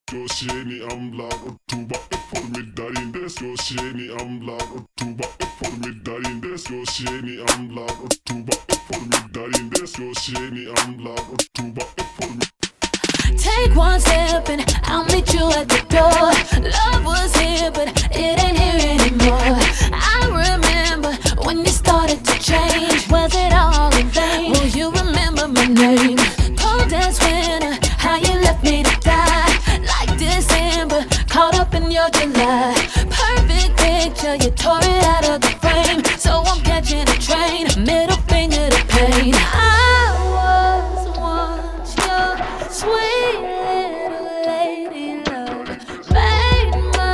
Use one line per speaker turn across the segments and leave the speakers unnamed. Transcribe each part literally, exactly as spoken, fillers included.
Sceni amblar och tuba är formiddarinde Slå sceni amblar och tuba är formiddarinde Slå sceni amblar och tuba är formiddarinde Slå sceni amblar och tuba är formiddarinde.
Take one step and I'll meet you at the door. Love was here but it ain't here anymore. I remember when you started to change. Was it all in vain? Will you remember my name? Cold as winter, how you left me to die. Like December, caught up in your July. Perfect picture, you tore it out of the frame. So I'm catching a train, middle finger to pain. I was once your sweet little lady love. Made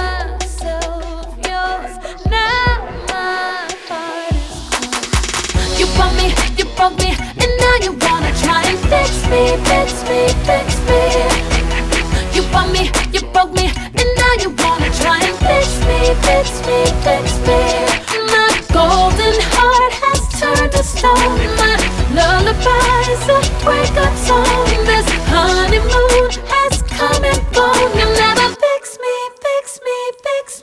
myself yours, now my heart is cold. You brought me, you broke me, and now you wanna try and fix me, fix me, fix me. You brought me, you broke me, and now you wanna try and fix me, fix me, fix me. My golden heart has turned to stone. My lullaby is a breakup song. This honeymoon has come and gone. You'll never fix me, fix me, fix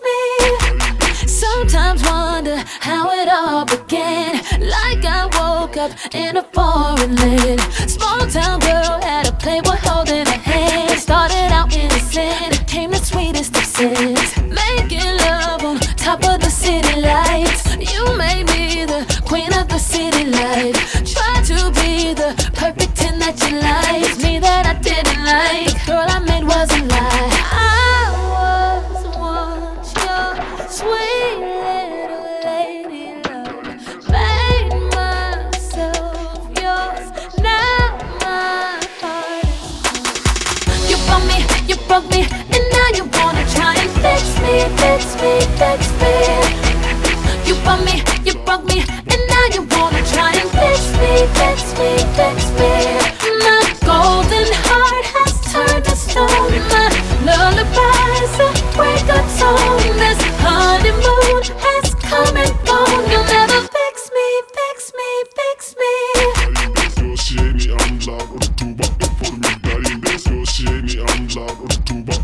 me. Sometimes wonder how it all began. Like I woke up in a foreign land. Small town girl had a playboy holding her hand. Started out innocent, became the sweetest of sins. Making love on top of the city lights. You made me the queen of the city life. Tried to be the perfect ten that you liked. Me that I didn't like, the girl I made was a lie. I was once your sweet little lady love. Made myself yours, now my heart is cold. You broke me, you broke me, and now you wanna try and fix me, fix me, fix me. You broke me, you broke me, and now you wanna try and fix me, fix me, fix me. My golden heart has turned to stone. My lullaby's a breakup song. This honeymoon has come and gone. You'll never fix me, fix me, fix me.
Slå sceni amblar och tuba är formiddarinde Slå sceni amblar och tuba